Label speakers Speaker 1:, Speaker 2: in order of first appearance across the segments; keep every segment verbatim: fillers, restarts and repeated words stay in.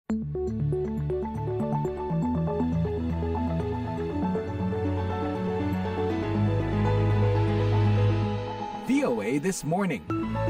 Speaker 1: V O A This Morning.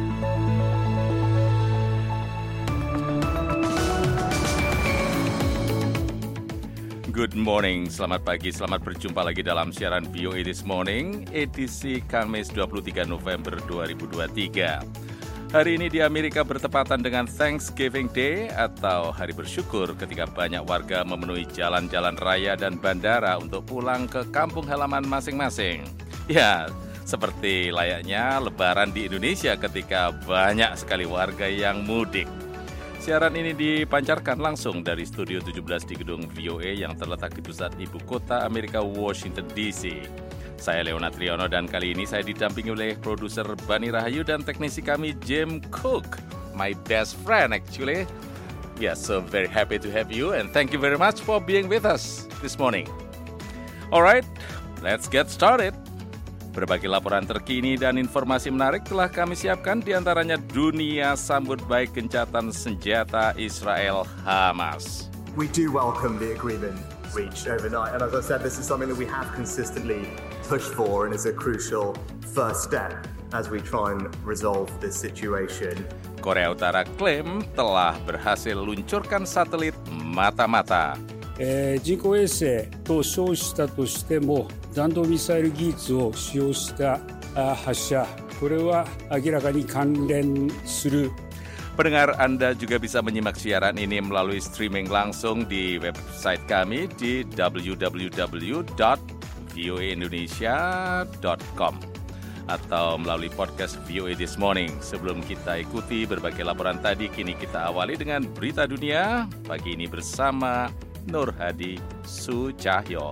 Speaker 2: Good morning, selamat pagi, selamat berjumpa lagi dalam siaran V O A This Morning, edisi Kamis dua puluh tiga November dua ribu dua puluh tiga. Hari ini di Amerika bertepatan dengan Thanksgiving Day atau Hari Bersyukur ketika banyak warga memenuhi jalan-jalan raya dan bandara untuk pulang ke kampung halaman masing-masing. Ya, seperti layaknya Lebaran di Indonesia ketika banyak sekali warga yang mudik. Siaran ini dipancarkan langsung dari Studio tujuh belas di gedung V O A yang terletak di pusat ibu kota Amerika, Washington D C. Saya Leonard Triono dan kali ini saya didampingi oleh produser Bani Rahayu dan teknisi kami Jim Cook, my best friend actually. Yes, so very happy to have you and thank you very much for being with us this morning. Alright, let's get started. Berbagai laporan terkini dan informasi menarik telah kami siapkan, diantaranya dunia sambut baik gencatan senjata Israel Hamas.
Speaker 3: We do welcome the agreement reached overnight, and as I said, this is something that we have consistently pushed for and is a crucial first step as we try and resolve this situation.
Speaker 2: Korea Utara klaim telah berhasil luncurkan satelit mata-mata.
Speaker 4: えー、人工衛星と称したとしても弾道ミサイル技術を使用した発射、これは明らかに関連する。
Speaker 2: Pendengar, Anda juga bisa menyimak siaran ini melalui streaming langsung di website kami di w w w dot v o a indonesia dot com atau melalui podcast V O A This Morning. Sebelum kita ikuti berbagai laporan tadi, kini kita awali dengan berita dunia pagi ini bersama Nur Hadi Sucahyo.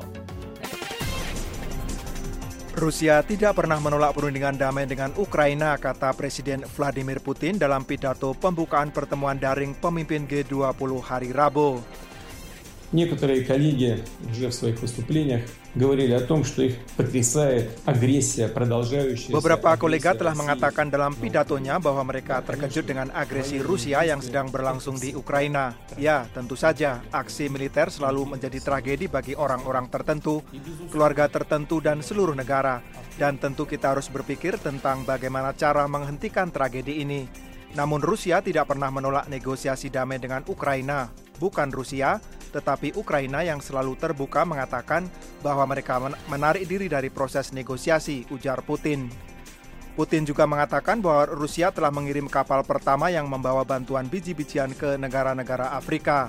Speaker 5: Rusia tidak pernah menolak perundingan damai dengan Ukraina, kata Presiden Vladimir Putin dalam pidato pembukaan pertemuan daring pemimpin G dua puluh hari Rabu.
Speaker 6: Некоторые коллеги уже в своих выступлениях говорили о том, что их потрясает агрессия, продолжающаяся.
Speaker 5: Beberapa kolega telah mengatakan dalam pidatonya bahwa mereka terkejut dengan agresi Rusia yang sedang berlangsung di Ukraina. Ya, tentu saja, aksi militer selalu menjadi tragedi bagi orang-orang tertentu, keluarga tertentu, dan seluruh negara. Dan tentu kita harus berpikir tentang bagaimana cara menghentikan tragedi ini. Namun Rusia tidak pernah menolak negosiasi damai dengan Ukraina. Bukan Rusia, tetapi Ukraina yang selalu terbuka mengatakan bahwa mereka menarik diri dari proses negosiasi, ujar Putin. Putin juga mengatakan bahwa Rusia telah mengirim kapal pertama yang membawa bantuan biji-bijian ke negara-negara Afrika.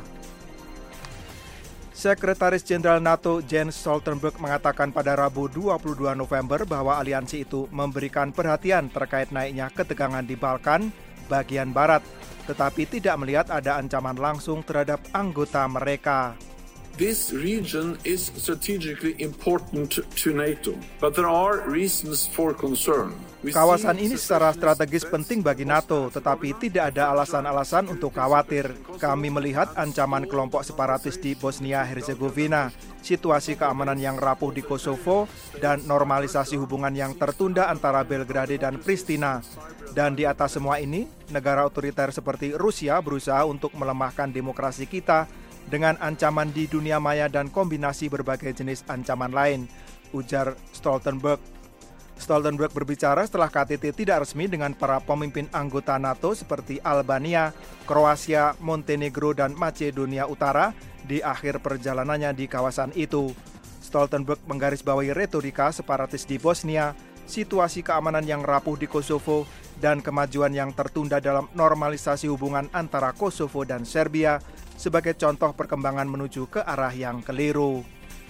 Speaker 5: Sekretaris Jenderal NATO Jens Stoltenberg mengatakan pada Rabu dua puluh dua November bahwa aliansi itu memberikan perhatian terkait naiknya ketegangan di Balkan bagian barat, tetapi tidak melihat ada ancaman langsung terhadap anggota mereka.
Speaker 7: This region is strategically important to NATO, but there are reasons for concern.
Speaker 5: Kawasan ini secara strategis penting bagi NATO, tetapi tidak ada alasan-alasan untuk khawatir. Kami melihat ancaman kelompok separatis di Bosnia-Herzegovina, situasi keamanan yang rapuh di Kosovo, dan normalisasi hubungan yang tertunda antara Belgrade dan Pristina. Dan di atas semua ini, negara otoriter seperti Rusia berusaha untuk melemahkan demokrasi kita dengan ancaman di dunia maya dan kombinasi berbagai jenis ancaman lain, ujar Stoltenberg. Stoltenberg berbicara setelah K T T tidak resmi dengan para pemimpin anggota NATO seperti Albania, Kroasia, Montenegro, dan Macedonia Utara di akhir perjalanannya di kawasan itu. Stoltenberg menggarisbawahi retorika separatis di Bosnia, situasi keamanan yang rapuh di Kosovo, dan kemajuan yang tertunda dalam normalisasi hubungan antara Kosovo dan Serbia sebagai contoh perkembangan menuju ke arah yang keliru.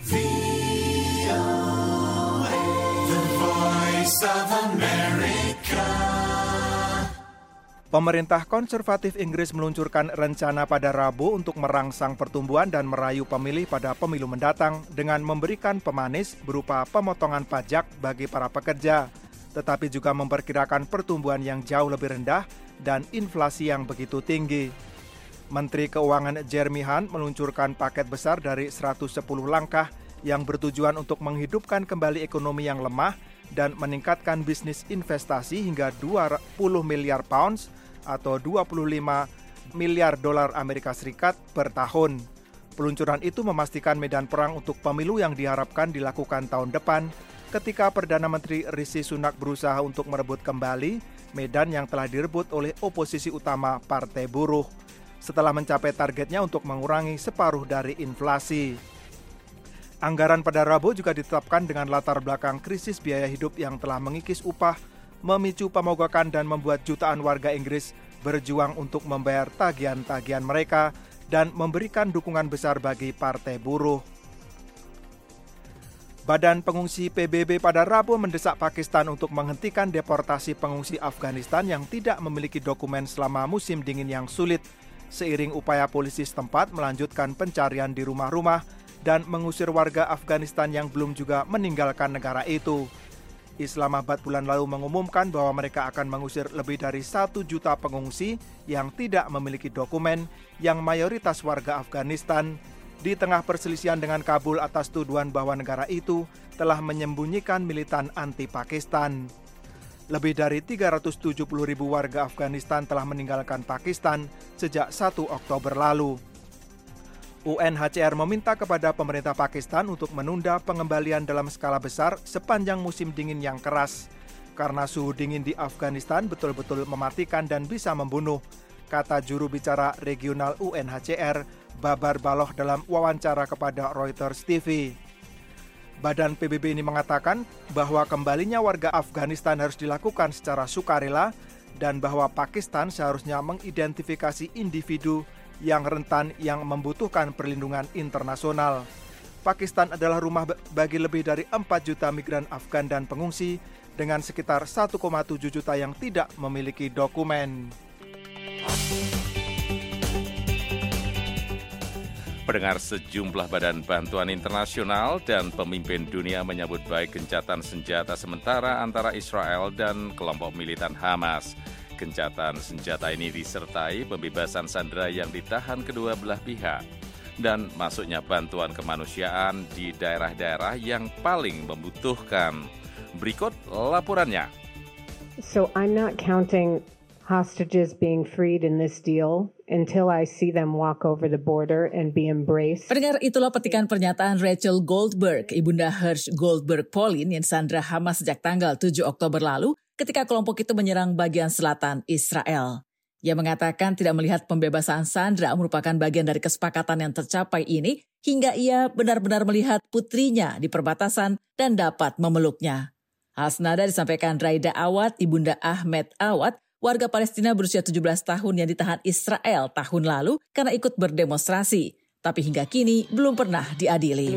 Speaker 5: Pemerintah konservatif Inggris meluncurkan rencana pada Rabu untuk merangsang pertumbuhan dan merayu pemilih pada pemilu mendatang dengan memberikan pemanis berupa pemotongan pajak bagi para pekerja, tetapi juga memperkirakan pertumbuhan yang jauh lebih rendah dan inflasi yang begitu tinggi. Menteri Keuangan Jeremy Hunt meluncurkan paket besar dari seratus sepuluh langkah yang bertujuan untuk menghidupkan kembali ekonomi yang lemah dan meningkatkan bisnis investasi hingga dua puluh miliar pounds atau dua puluh lima miliar dolar Amerika Serikat per tahun. Peluncuran itu memastikan medan perang untuk pemilu yang diharapkan dilakukan tahun depan ketika Perdana Menteri Rishi Sunak berusaha untuk merebut kembali medan yang telah direbut oleh oposisi utama Partai Buruh setelah mencapai targetnya untuk mengurangi separuh dari inflasi. Anggaran pada Rabu juga ditetapkan dengan latar belakang krisis biaya hidup yang telah mengikis upah, memicu pemogokan dan membuat jutaan warga Inggris berjuang untuk membayar tagihan-tagihan mereka dan memberikan dukungan besar bagi Partai Buruh. Badan Pengungsi P B B pada Rabu mendesak Pakistan untuk menghentikan deportasi pengungsi Afghanistan yang tidak memiliki dokumen selama musim dingin yang sulit, seiring upaya polisi setempat melanjutkan pencarian di rumah-rumah dan mengusir warga Afghanistan yang belum juga meninggalkan negara itu. Islamabad bulan lalu mengumumkan bahwa mereka akan mengusir lebih dari satu juta pengungsi yang tidak memiliki dokumen, yang mayoritas warga Afghanistan, di tengah perselisihan dengan Kabul atas tuduhan bahwa negara itu telah menyembunyikan militan anti-Pakistan. Lebih dari tiga ratus tujuh puluh ribu warga Afghanistan telah meninggalkan Pakistan sejak satu Oktober lalu. U N H C R meminta kepada pemerintah Pakistan untuk menunda pengembalian dalam skala besar sepanjang musim dingin yang keras, karena suhu dingin di Afghanistan betul-betul mematikan dan bisa membunuh, kata juru bicara regional U N H C R, Babar Baloch dalam wawancara kepada Reuters T V. Badan P B B ini mengatakan bahwa kembalinya warga Afghanistan harus dilakukan secara sukarela dan bahwa Pakistan seharusnya mengidentifikasi individu yang rentan yang membutuhkan perlindungan internasional. Pakistan adalah rumah bagi lebih dari empat juta migran Afgan dan pengungsi dengan sekitar satu koma tujuh juta yang tidak memiliki dokumen.
Speaker 2: Pendengar, sejumlah badan bantuan internasional dan pemimpin dunia menyambut baik gencatan senjata sementara antara Israel dan kelompok militan Hamas. Gencatan senjata ini disertai pembebasan sandera yang ditahan kedua belah pihak dan masuknya bantuan kemanusiaan di daerah-daerah yang paling membutuhkan. Berikut laporannya.
Speaker 8: So I'm not counting hostages being freed in this deal until I see them walk over the border and be embraced.
Speaker 9: Pendengar, itulah petikan pernyataan Rachel Goldberg, ibunda Hersh Goldberg Pauline yang disandra Hamas sejak tanggal tujuh Oktober lalu ketika kelompok itu menyerang bagian selatan Israel. Ia mengatakan tidak melihat pembebasan sandera merupakan bagian dari kesepakatan yang tercapai ini hingga ia benar-benar melihat putrinya di perbatasan dan dapat memeluknya. Hal senada disampaikan Raida Awad, ibunda Ahmed Awad, warga Palestina berusia tujuh belas tahun yang ditahan Israel tahun lalu karena ikut berdemonstrasi, tapi hingga kini belum pernah diadili.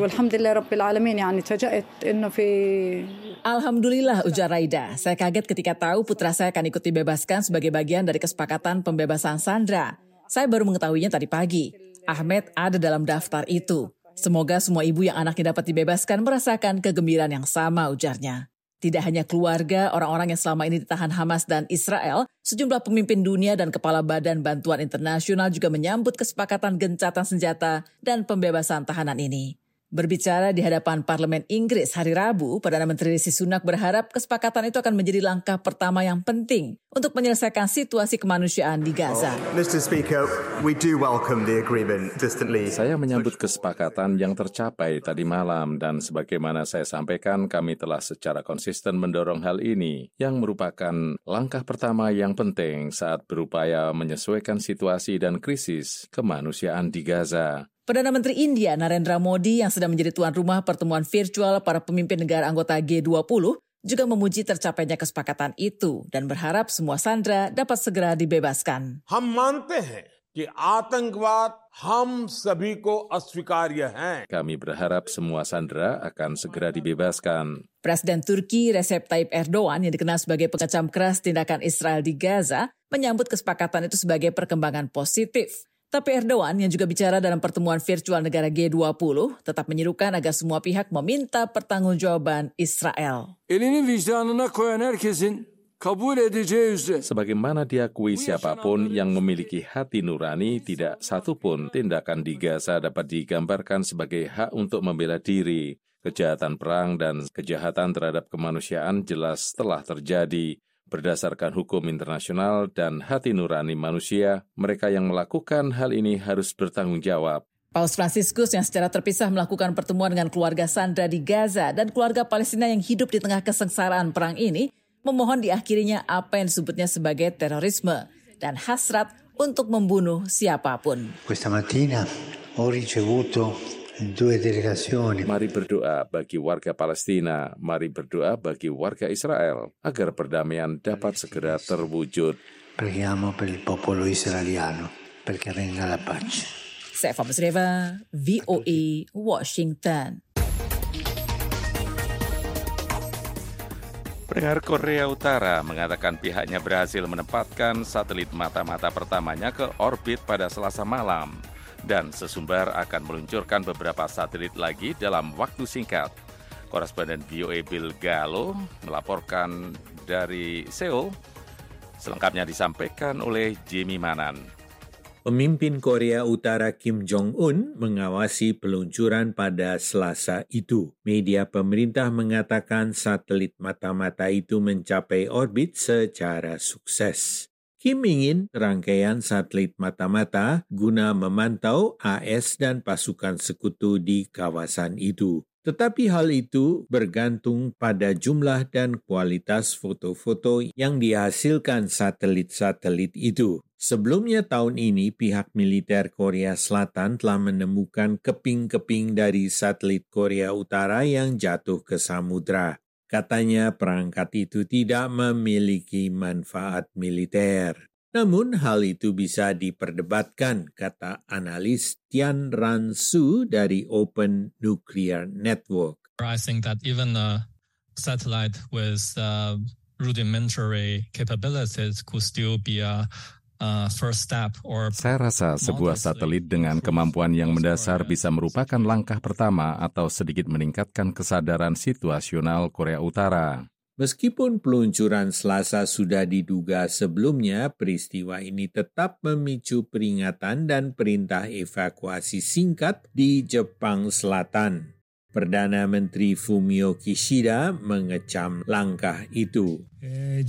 Speaker 9: Alhamdulillah, ujar Raida, saya kaget ketika tahu putra saya akan ikut dibebaskan sebagai bagian dari kesepakatan pembebasan sandera. Saya baru mengetahuinya tadi pagi. Ahmed ada dalam daftar itu. Semoga semua ibu yang anaknya dapat dibebaskan merasakan kegembiraan yang sama, ujarnya. Tidak hanya keluarga, orang-orang yang selama ini ditahan Hamas dan Israel, sejumlah pemimpin dunia dan kepala badan bantuan internasional juga menyambut kesepakatan gencatan senjata dan pembebasan tahanan ini. Berbicara di hadapan Parlemen Inggris hari Rabu, Perdana Menteri Rishi Sunak berharap kesepakatan itu akan menjadi langkah pertama yang penting untuk menyelesaikan situasi kemanusiaan di Gaza.
Speaker 3: Mister Speaker, we do welcome the agreement distantly.
Speaker 2: Saya menyambut kesepakatan yang tercapai tadi malam dan sebagaimana saya sampaikan, kami telah secara konsisten mendorong hal ini yang merupakan langkah pertama yang penting saat berupaya menyesuaikan situasi dan krisis kemanusiaan di Gaza.
Speaker 9: Perdana Menteri India Narendra Modi yang sedang menjadi tuan rumah pertemuan virtual para pemimpin negara anggota G dua puluh juga memuji tercapainya kesepakatan itu dan berharap semua sandera dapat segera dibebaskan.
Speaker 10: Hum mante hain ki atangwad hum sabhi ko aswikarya hai.
Speaker 2: Kami berharap semua sandera akan segera dibebaskan.
Speaker 9: Presiden Turki Recep Tayyip Erdogan yang dikenal sebagai pengecam keras tindakan Israel di Gaza menyambut kesepakatan itu sebagai perkembangan positif. Tapi Erdogan yang juga bicara dalam pertemuan virtual negara G dua puluh tetap menyerukan agar semua pihak meminta pertanggungjawaban Israel.
Speaker 11: Elini vicdanına koyan herkesin kabul edeceği üzere.
Speaker 2: Sebagaimana diakui siapapun yang memiliki hati nurani, tidak satupun tindakan di Gaza dapat digambarkan sebagai hak untuk membela diri. Kejahatan perang dan kejahatan terhadap kemanusiaan jelas telah terjadi. Berdasarkan hukum internasional dan hati nurani manusia, mereka yang melakukan hal ini harus bertanggung jawab.
Speaker 9: Paus Fransiskus yang secara terpisah melakukan pertemuan dengan keluarga Sandra di Gaza dan keluarga Palestina yang hidup di tengah kesengsaraan perang ini, memohon diakhirinya apa yang disebutnya sebagai terorisme dan hasrat untuk membunuh siapapun.
Speaker 12: Questa mattina ho ricevuto due delegazioni.
Speaker 2: Mari berdoa bagi warga Palestina, mari berdoa bagi warga Israel agar perdamaian dapat segera terwujud.
Speaker 12: Preghiamo per il popolo israeliano perché regna la pace.
Speaker 9: Seva Musreva, V O A, Washington.
Speaker 2: Pendengar, Korea Utara mengatakan pihaknya berhasil menempatkan satelit mata-mata pertamanya ke orbit pada Selasa malam. Dan sesumbar akan meluncurkan beberapa satelit lagi dalam waktu singkat. Koresponden V O A Bill Gallo melaporkan dari Seoul. Selengkapnya disampaikan oleh Jimmy Manan.
Speaker 13: Pemimpin Korea Utara Kim Jong-un mengawasi peluncuran pada Selasa itu. Media pemerintah mengatakan satelit mata-mata itu mencapai orbit secara sukses. Kim ingin rangkaian satelit mata-mata guna memantau A S dan pasukan sekutu di kawasan itu. Tetapi hal itu bergantung pada jumlah dan kualitas foto-foto yang dihasilkan satelit-satelit itu. Sebelumnya tahun ini, pihak militer Korea Selatan telah menemukan keping-keping dari satelit Korea Utara yang jatuh ke samudra. Katanya perangkat itu tidak memiliki manfaat militer. Namun hal itu bisa diperdebatkan, kata analis Tian Ran Su dari Open Nuclear Network.
Speaker 14: I think that even a satellite with uh, rudimentary capabilities could still be a Uh, first step or...
Speaker 2: Saya rasa sebuah satelit dengan kemampuan yang mendasar bisa merupakan langkah pertama atau sedikit meningkatkan kesadaran situasional Korea Utara.
Speaker 13: Meskipun peluncuran Selasa sudah diduga sebelumnya, peristiwa ini tetap memicu peringatan dan perintah evakuasi singkat di Jepang Selatan. Perdana Menteri Fumio Kishida mengecam langkah itu.
Speaker 4: Eh,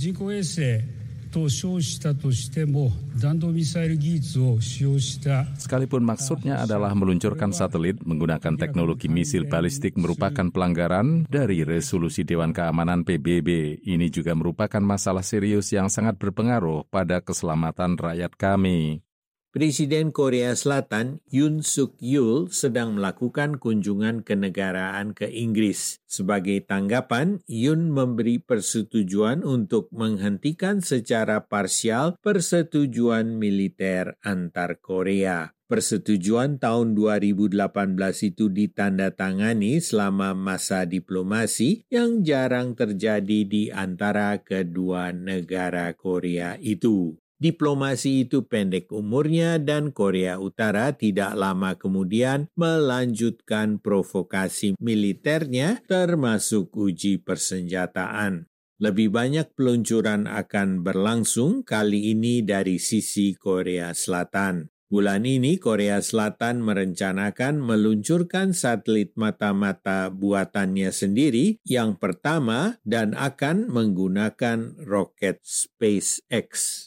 Speaker 2: Sekalipun maksudnya adalah meluncurkan satelit menggunakan teknologi misil balistik merupakan pelanggaran dari resolusi Dewan Keamanan P B B. Ini juga merupakan masalah serius yang sangat berpengaruh pada keselamatan rakyat kami.
Speaker 13: Presiden Korea Selatan Yoon Suk Yeol sedang melakukan kunjungan kenegaraan ke Inggris. Sebagai tanggapan, Yoon memberi persetujuan untuk menghentikan secara parsial persetujuan militer antar Korea. Persetujuan tahun dua ribu delapan belas itu ditandatangani selama masa diplomasi yang jarang terjadi di antara kedua negara Korea itu. Diplomasi itu pendek umurnya dan Korea Utara tidak lama kemudian melanjutkan provokasi militernya termasuk uji persenjataan. Lebih banyak peluncuran akan berlangsung kali ini dari sisi Korea Selatan. Bulan ini Korea Selatan merencanakan meluncurkan satelit mata-mata buatannya sendiri yang pertama dan akan menggunakan roket SpaceX.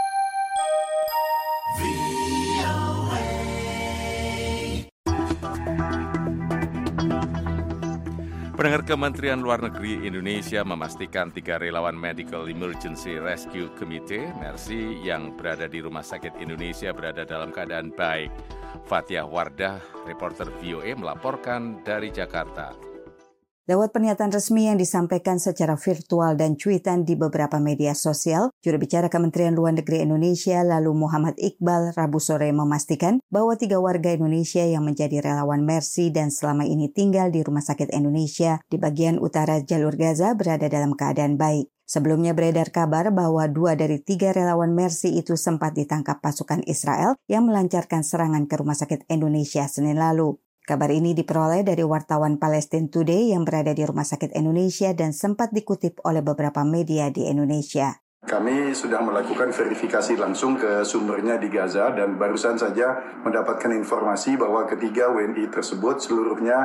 Speaker 2: Pendengar, Kementerian Luar Negeri Indonesia memastikan tiga relawan Medical Emergency Rescue Committee (MERSI) yang berada di Rumah Sakit Indonesia berada dalam keadaan baik. Fathia Wardah, reporter V O A melaporkan dari Jakarta.
Speaker 15: Lewat pernyataan resmi yang disampaikan secara virtual dan cuitan di beberapa media sosial, juru bicara Kementerian Luar Negeri Indonesia lalu Muhammad Iqbal Rabu sore memastikan bahwa tiga warga Indonesia yang menjadi relawan MERSI dan selama ini tinggal di Rumah Sakit Indonesia di bagian utara jalur Gaza berada dalam keadaan baik. Sebelumnya beredar kabar bahwa dua dari tiga relawan MERSI itu sempat ditangkap pasukan Israel yang melancarkan serangan ke Rumah Sakit Indonesia Senin lalu. Kabar ini diperoleh dari wartawan Palestine Today yang berada di Rumah Sakit Indonesia dan sempat dikutip oleh beberapa media di Indonesia.
Speaker 16: Kami sudah melakukan verifikasi langsung ke sumbernya di Gaza dan barusan saja mendapatkan informasi bahwa ketiga W N I tersebut seluruhnya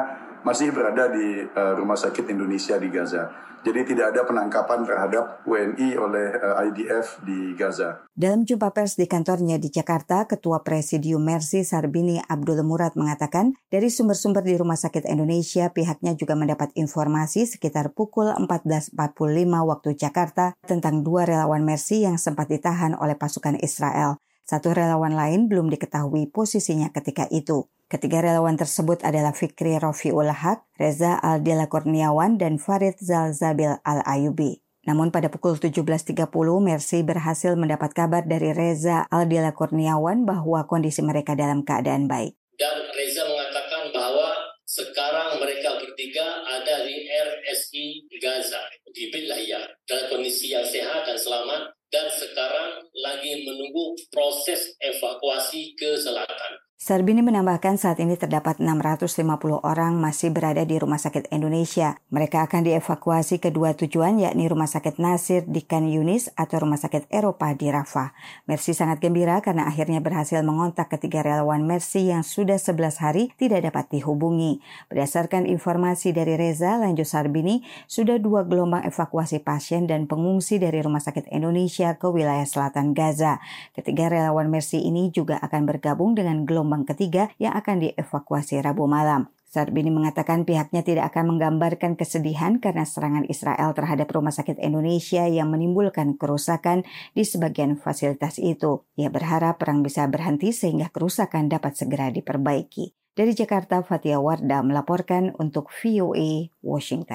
Speaker 16: masih berada di uh, Rumah Sakit Indonesia di Gaza. Jadi tidak ada penangkapan terhadap W N I oleh uh, I D F di Gaza.
Speaker 15: Dalam jumpa pers di kantornya di Jakarta, Ketua Presidium Mercy Sarbini Abdul Murad mengatakan dari sumber-sumber di Rumah Sakit Indonesia pihaknya juga mendapat informasi sekitar pukul empat belas empat puluh lima waktu Jakarta tentang dua relawan Mercy yang sempat ditahan oleh pasukan Israel. Satu relawan lain belum diketahui posisinya ketika itu. Ketiga relawan tersebut adalah Fikri Rofiul Haq, Reza Aldila Kurniawan, dan Farid Zalzabil Al-Ayubi. Namun pada pukul tujuh belas tiga puluh, Mercy berhasil mendapat kabar dari Reza Aldila Kurniawan bahwa kondisi mereka dalam keadaan baik.
Speaker 17: Dan Reza mengatakan bahwa sekarang mereka bertiga ada di R S I Gaza, di Beit Lahia, dalam kondisi yang sehat dan selamat, dan sekarang lagi menunggu proses evakuasi ke selatan.
Speaker 15: Sarbini menambahkan saat ini terdapat enam ratus lima puluh orang masih berada di Rumah Sakit Indonesia. Mereka akan dievakuasi ke dua tujuan, yakni Rumah Sakit Nasir di Khan Yunis atau Rumah Sakit Eropa di Rafah. Mercy sangat gembira karena akhirnya berhasil mengontak ketiga relawan Mercy yang sudah sebelas hari tidak dapat dihubungi. Berdasarkan informasi dari Reza, lanjut Sarbini, sudah dua gelombang evakuasi pasien dan pengungsi dari Rumah Sakit Indonesia ke wilayah selatan Gaza. Ketiga relawan Mercy ini juga akan bergabung dengan gelombang ketiga yang akan dievakuasi Rabu malam. Sarbini mengatakan pihaknya tidak akan menggambarkan kesedihan karena serangan Israel terhadap Rumah Sakit Indonesia yang menimbulkan kerusakan di sebagian fasilitas itu. Ia berharap perang bisa berhenti sehingga kerusakan dapat segera diperbaiki. Dari Jakarta, Fatia Wardah melaporkan untuk V O A Washington.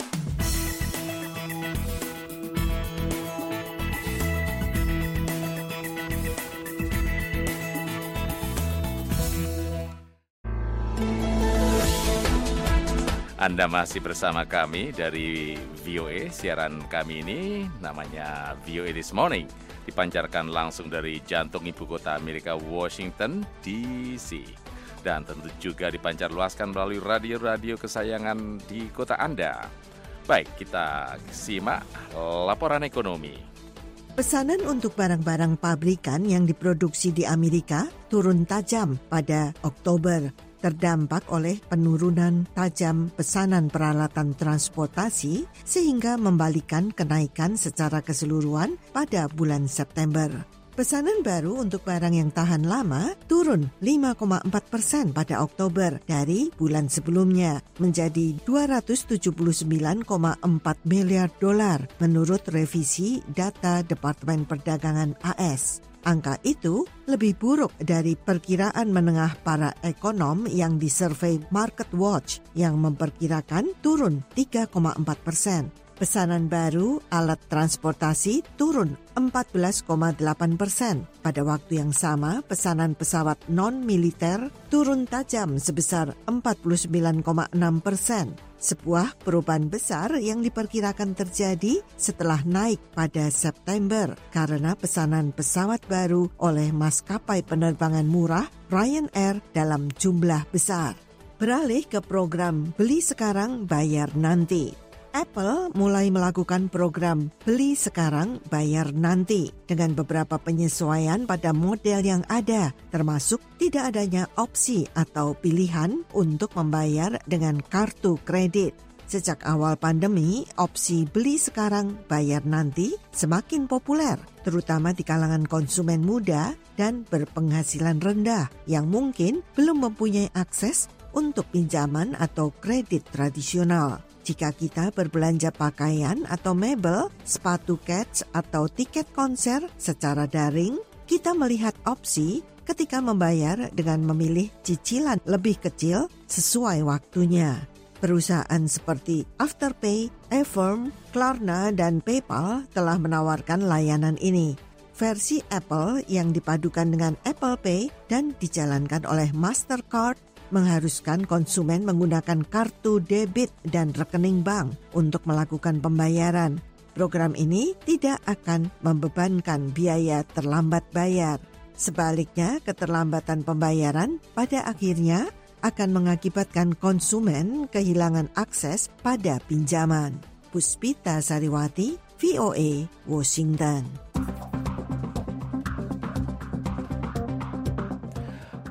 Speaker 2: Anda masih bersama kami dari V O A. Siaran kami ini namanya V O A This Morning. Dipancarkan langsung dari jantung ibu kota Amerika, Washington D C. Dan tentu juga dipancar luaskan melalui radio-radio kesayangan di kota Anda. Baik, kita simak laporan ekonomi.
Speaker 18: Pesanan untuk barang-barang pabrikan yang diproduksi di Amerika turun tajam pada Oktober, terdampak oleh penurunan tajam pesanan peralatan transportasi sehingga membalikan kenaikan secara keseluruhan pada bulan September. Pesanan baru untuk barang yang tahan lama turun lima koma empat persen pada Oktober dari bulan sebelumnya menjadi dua ratus tujuh puluh sembilan koma empat miliar dolar menurut revisi data Departemen Perdagangan A S. Angka itu lebih buruk dari perkiraan menengah para ekonom yang disurvei MarketWatch yang memperkirakan turun tiga koma empat persen. Pesanan baru alat transportasi turun empat belas koma delapan persen. Pada waktu yang sama, pesanan pesawat non-militer turun tajam sebesar empat puluh sembilan koma enam persen. Sebuah perubahan besar yang diperkirakan terjadi setelah naik pada September karena pesanan pesawat baru oleh maskapai penerbangan murah Ryanair dalam jumlah besar. Beralih ke program beli sekarang bayar nanti. Apple mulai melakukan program beli sekarang bayar nanti dengan beberapa penyesuaian pada model yang ada, termasuk tidak adanya opsi atau pilihan untuk membayar dengan kartu kredit. Sejak awal pandemi, opsi beli sekarang bayar nanti semakin populer, terutama di kalangan konsumen muda dan berpenghasilan rendah yang mungkin belum mempunyai akses untuk pinjaman atau kredit tradisional. Jika kita berbelanja pakaian atau mebel, sepatu kets atau tiket konser secara daring, kita melihat opsi ketika membayar dengan memilih cicilan lebih kecil sesuai waktunya. Perusahaan seperti Afterpay, Affirm, Klarna, dan PayPal telah menawarkan layanan ini. Versi Apple yang dipadukan dengan Apple Pay dan dijalankan oleh Mastercard mengharuskan konsumen menggunakan kartu debit dan rekening bank untuk melakukan pembayaran. Program ini tidak akan membebankan biaya terlambat bayar. Sebaliknya, keterlambatan pembayaran pada akhirnya akan mengakibatkan konsumen kehilangan akses pada pinjaman. Puspita Sariwati, V O A, Washington.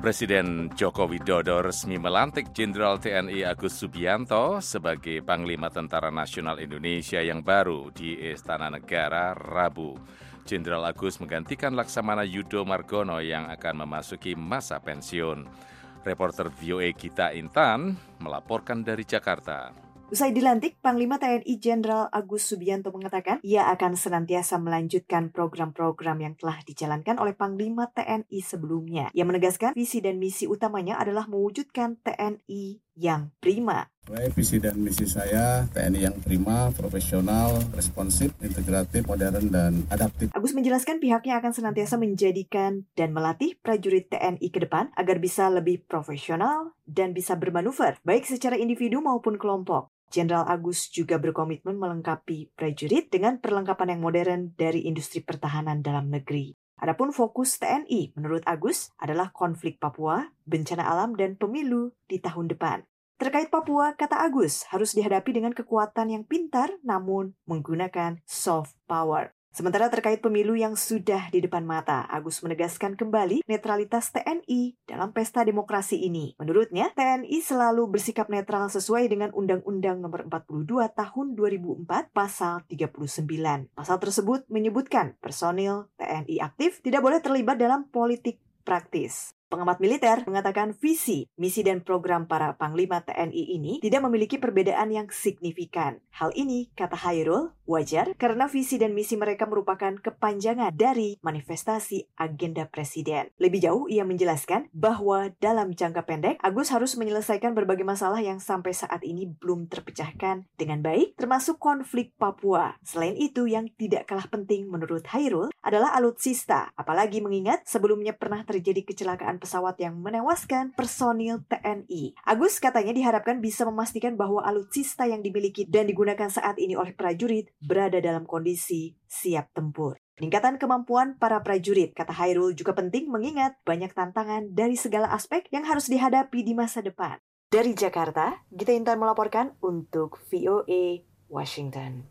Speaker 2: Presiden Joko Widodo resmi melantik Jenderal T N I Agus Subianto sebagai Panglima Tentara Nasional Indonesia yang baru di Istana Negara Rabu. Jenderal Agus menggantikan Laksamana Yudo Margono yang akan memasuki masa pensiun. Reporter V O A Gita Intan melaporkan dari Jakarta.
Speaker 19: Usai dilantik, Panglima T N I Jenderal Agus Subianto mengatakan ia akan senantiasa melanjutkan program-program yang telah dijalankan oleh Panglima T N I sebelumnya. Ia menegaskan visi dan misi utamanya adalah mewujudkan T N I yang prima.
Speaker 20: Visi dan misi saya, T N I yang prima, profesional, responsif, integratif, modern, dan adaptif.
Speaker 19: Agus menjelaskan pihaknya akan senantiasa menjadikan dan melatih prajurit T N I ke depan agar bisa lebih profesional dan bisa bermanuver, baik secara individu maupun kelompok. Jenderal Agus juga berkomitmen melengkapi prajurit dengan perlengkapan yang modern dari industri pertahanan dalam negeri. Adapun fokus T N I, menurut Agus, adalah konflik Papua, bencana alam, dan pemilu di tahun depan. Terkait Papua, kata Agus, harus dihadapi dengan kekuatan yang pintar namun menggunakan soft power. Sementara terkait pemilu yang sudah di depan mata, Agus menegaskan kembali netralitas T N I dalam pesta demokrasi ini. Menurutnya, T N I selalu bersikap netral sesuai dengan Undang-Undang Nomor empat puluh dua Tahun dua ribu empat Pasal tiga puluh sembilan. Pasal tersebut menyebutkan personil T N I aktif tidak boleh terlibat dalam politik praktis. Pengamat militer mengatakan visi, misi dan program para Panglima T N I ini tidak memiliki perbedaan yang signifikan. Hal ini, kata Hairul, wajar karena visi dan misi mereka merupakan kepanjangan dari manifestasi agenda Presiden. Lebih jauh, ia menjelaskan bahwa dalam jangka pendek, Agus harus menyelesaikan berbagai masalah yang sampai saat ini belum terpecahkan dengan baik, termasuk konflik Papua. Selain itu, yang tidak kalah penting menurut Hairul adalah alutsista, apalagi mengingat sebelumnya pernah terjadi kecelakaan pesawat yang menewaskan personil T N I. Agus katanya diharapkan bisa memastikan bahwa alutsista yang dimiliki dan digunakan saat ini oleh prajurit berada dalam kondisi siap tempur. Peningkatan kemampuan para prajurit, kata Hairul, juga penting mengingat banyak tantangan dari segala aspek yang harus dihadapi di masa depan. Dari Jakarta, Gita Intan melaporkan untuk V O A Washington.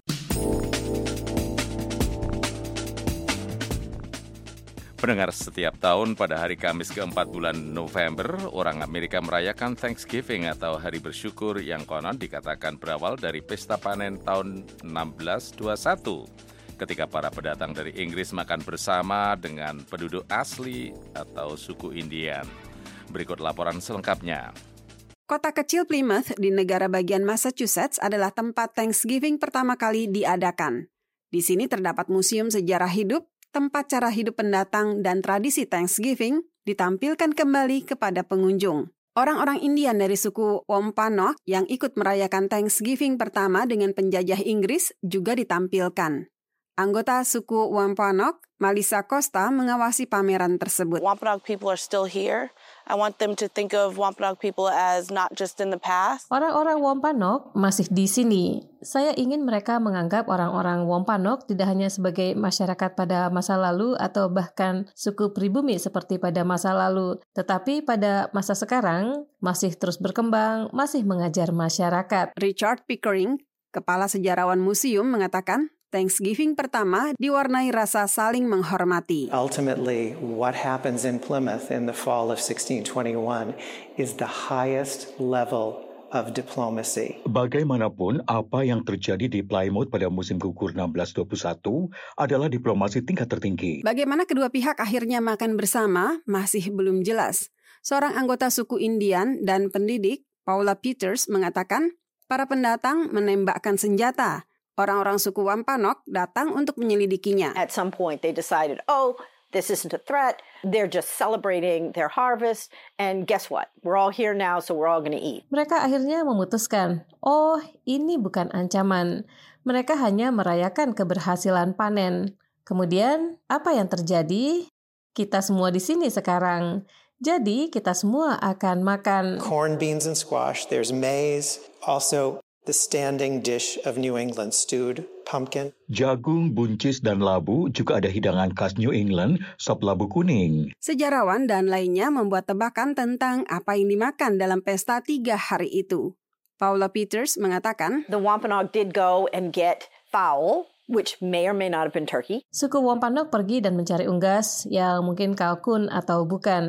Speaker 2: Pendengar, setiap tahun pada hari Kamis keempat bulan November, orang Amerika merayakan Thanksgiving atau Hari Bersyukur yang konon dikatakan berawal dari pesta panen tahun enam belas dua puluh satu. Ketika para pendatang dari Inggris makan bersama dengan penduduk asli atau suku Indian. Berikut laporan selengkapnya.
Speaker 21: Kota kecil Plymouth di negara bagian Massachusetts adalah tempat Thanksgiving pertama kali diadakan. Di sini terdapat museum sejarah hidup, tempat cara hidup pendatang dan tradisi Thanksgiving ditampilkan kembali kepada pengunjung. Orang-orang Indian dari suku Wampanoag yang ikut merayakan Thanksgiving pertama dengan penjajah Inggris juga ditampilkan. Anggota suku Wampanoag, Melissa Costa, mengawasi pameran tersebut.
Speaker 22: Wampanoag people are still here. I want them to think of Wampanoag people as not just in the past.
Speaker 23: Orang-orang Wampanoag masih di sini. Saya ingin mereka menganggap orang-orang Wampanoag tidak hanya sebagai masyarakat pada masa lalu atau bahkan suku pribumi seperti pada masa lalu, tetapi pada masa sekarang masih terus berkembang, masih mengajar masyarakat.
Speaker 21: Richard Pickering, kepala sejarawan museum, mengatakan Thanksgiving pertama diwarnai rasa saling menghormati.
Speaker 24: Ultimately, what happens in Plymouth in the fall of sixteen twenty-one is the highest level of diplomacy.
Speaker 25: Bagaimanapun, apa yang terjadi di Plymouth pada musim gugur enam belas dua puluh satu adalah diplomasi tingkat tertinggi.
Speaker 21: Bagaimana kedua pihak akhirnya makan bersama masih belum jelas. Seorang anggota suku Indian dan pendidik, Paula Peters, mengatakan para pendatang menembakkan senjata. Orang-orang suku Wampanoag datang untuk menyelidikinya.
Speaker 26: At some point they decided, oh, this isn't a threat. They're just celebrating their harvest. And guess what? We're all here now, so we're all going to eat.
Speaker 23: Mereka akhirnya memutuskan, oh, ini bukan ancaman. Mereka hanya merayakan keberhasilan panen. Kemudian, apa yang terjadi? Kita semua di sini sekarang. Jadi, kita semua akan makan
Speaker 24: corn, beans, and squash. There's maize. Also, the standing dish of New England, stewed pumpkin.
Speaker 25: Jagung, buncis, dan labu, juga ada hidangan khas New England, sop labu kuning.
Speaker 21: Sejarawan dan lainnya membuat tebakan tentang apa yang dimakan dalam pesta tiga hari itu. Paula Peters mengatakan,
Speaker 26: The Wampanoag did go and get fowl, which may or may not have been turkey.
Speaker 23: Suku Wampanoag pergi dan mencari unggas yang mungkin kalkun atau bukan.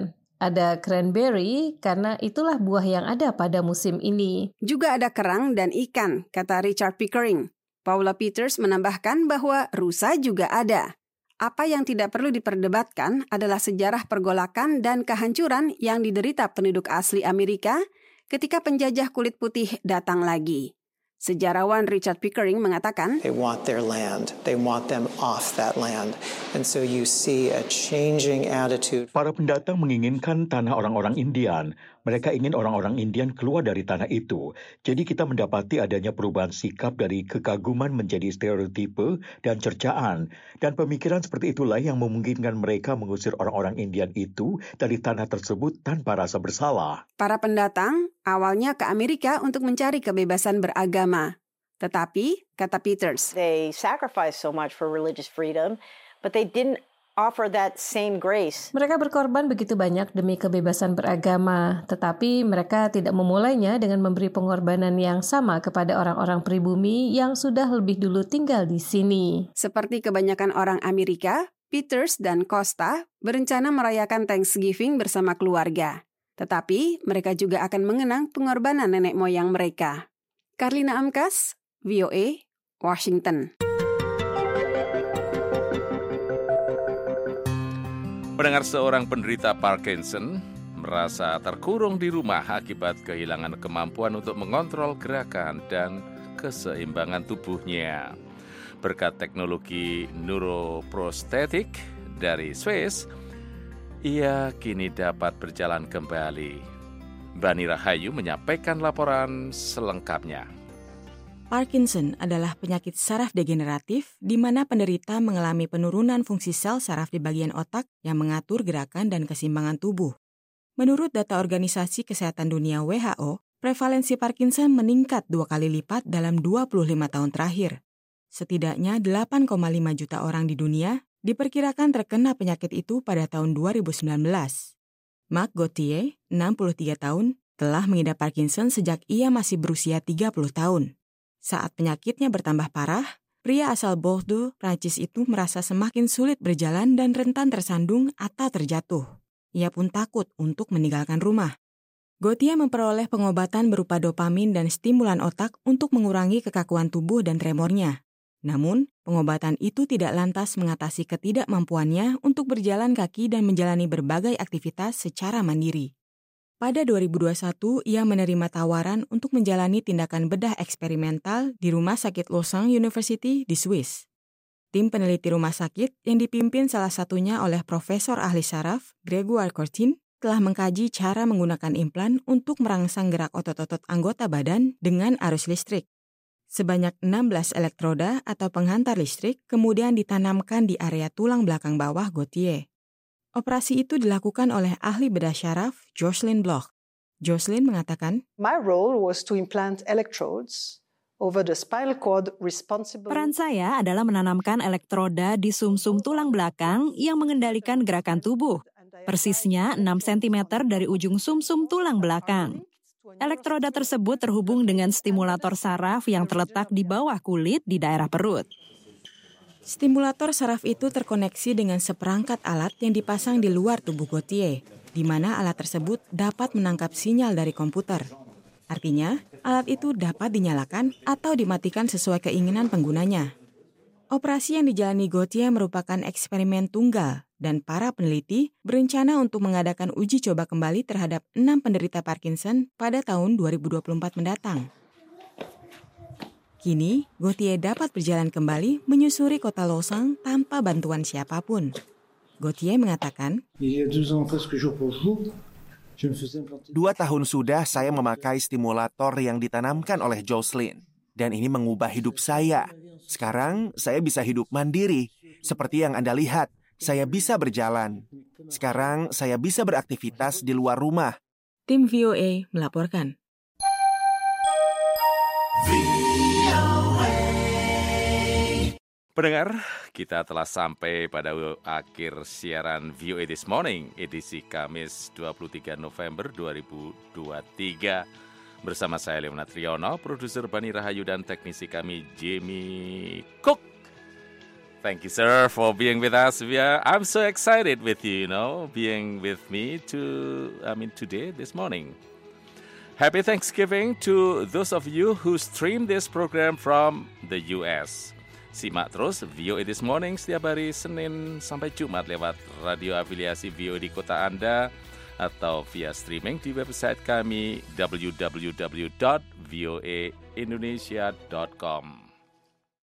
Speaker 23: Ada cranberry karena itulah buah yang ada pada musim ini.
Speaker 21: Juga ada kerang dan ikan, kata Richard Pickering. Paula Peters menambahkan bahwa rusa juga ada. Apa yang tidak perlu diperdebatkan adalah sejarah pergolakan dan kehancuran yang diderita penduduk asli Amerika ketika penjajah kulit putih datang lagi. Sejarawan Richard Pickering mengatakan,
Speaker 24: They want their land. They want them off that land. And so you see a changing attitude.
Speaker 25: Para pendatang menginginkan tanah orang-orang Indian. Mereka ingin orang-orang Indian keluar dari tanah itu. Jadi kita mendapati adanya perubahan sikap dari kekaguman menjadi stereotipe dan cercaan. Dan pemikiran seperti itulah yang memungkinkan mereka mengusir orang-orang Indian itu dari tanah tersebut tanpa rasa bersalah.
Speaker 21: Para pendatang awalnya ke Amerika untuk mencari kebebasan beragama. Tetapi, kata Peters,
Speaker 26: They sacrificed so much for religious freedom, but they didn't offer that same grace.
Speaker 23: Mereka berkorban begitu banyak demi kebebasan beragama, tetapi mereka tidak memulainya dengan memberi pengorbanan yang sama kepada orang-orang pribumi yang sudah lebih dulu tinggal di sini.
Speaker 21: Seperti kebanyakan orang Amerika, Peters dan Costa berencana merayakan Thanksgiving bersama keluarga. Tetapi mereka juga akan mengenang pengorbanan nenek moyang mereka. Karlina Amkas, V O A, Washington.
Speaker 2: Pendengar, seorang penderita Parkinson merasa terkurung di rumah akibat kehilangan kemampuan untuk mengontrol gerakan dan keseimbangan tubuhnya. Berkat teknologi neuroprostetik dari Swiss, ia kini dapat berjalan kembali. Bani Rahayu menyampaikan laporan selengkapnya.
Speaker 1: Parkinson adalah penyakit saraf degeneratif di mana penderita mengalami penurunan fungsi sel saraf di bagian otak yang mengatur gerakan dan keseimbangan tubuh. Menurut data Organisasi Kesehatan Dunia W H O, prevalensi Parkinson meningkat dua kali lipat dalam dua puluh lima tahun terakhir. Setidaknya delapan koma lima juta orang di dunia diperkirakan terkena penyakit itu pada tahun dua ribu sembilan belas. Mark Gauthier, enam puluh tiga tahun, telah mengidap Parkinson sejak ia masih berusia tiga puluh tahun. Saat penyakitnya bertambah parah, pria asal Bordeaux, Prancis itu merasa semakin sulit berjalan dan rentan tersandung atau terjatuh. Ia pun takut untuk meninggalkan rumah. Gauthier memperoleh pengobatan berupa dopamin dan stimulan otak untuk mengurangi kekakuan tubuh dan tremornya. Namun, pengobatan itu tidak lantas mengatasi ketidakmampuannya untuk berjalan kaki dan menjalani berbagai aktivitas secara mandiri. Pada dua ribu dua puluh satu, ia menerima tawaran untuk menjalani tindakan bedah eksperimental di Rumah Sakit Lausanne University di Swiss. Tim peneliti rumah sakit yang dipimpin salah satunya oleh Profesor Ahli Saraf, Grégoire Courtine, telah mengkaji cara menggunakan implan untuk merangsang gerak otot-otot anggota badan dengan arus listrik. Sebanyak enam belas elektroda atau penghantar listrik kemudian ditanamkan di area tulang belakang bawah Gauthier. Operasi itu dilakukan oleh ahli bedah syaraf Jocelyn Bloch. Jocelyn mengatakan,
Speaker 3: My role was to implant electrodes over the spinal cord responsible.
Speaker 5: Peran saya adalah menanamkan elektroda di sumsum tulang belakang yang mengendalikan gerakan tubuh. Persisnya enam sentimeter dari ujung sumsum tulang belakang. Elektroda tersebut terhubung dengan stimulator saraf yang terletak di bawah kulit di daerah perut.
Speaker 1: Stimulator saraf itu terkoneksi dengan seperangkat alat yang dipasang di luar tubuh Gauthier, di mana alat tersebut dapat menangkap sinyal dari komputer. Artinya, alat itu dapat dinyalakan atau dimatikan sesuai keinginan penggunanya. Operasi yang dijalani Gauthier merupakan eksperimen tunggal, dan para peneliti berencana untuk mengadakan uji coba kembali terhadap enam penderita Parkinson pada tahun dua ribu dua puluh empat mendatang. Kini, Gauthier dapat berjalan kembali menyusuri kota Lausanne tanpa bantuan siapapun. Gauthier mengatakan,
Speaker 6: Dua tahun sudah saya memakai stimulator yang ditanamkan oleh Jocelyn, dan ini mengubah hidup saya. Sekarang saya bisa hidup mandiri, seperti yang Anda lihat, saya bisa berjalan. Sekarang saya bisa beraktivitas di luar rumah.
Speaker 1: Tim V O A melaporkan.
Speaker 2: Pendengar, kita telah sampai pada akhir siaran V O A This Morning, edisi Kamis dua puluh tiga November dua ribu dua puluh tiga. Bersama saya Leonard Triono, produser Bani Rahayu dan teknisi kami Jamie Cook. Thank you, sir, for being with us. We are, I'm so excited with you, you know, being with me to, I mean, today, this morning. Happy Thanksgiving to those of you who stream this program from the U S. Simak terus V O A This Morning setiap hari Senin sampai Jumat lewat radio afiliasi V O A di kota Anda atau via streaming di website kami w w w dot v o a indonesia dot com.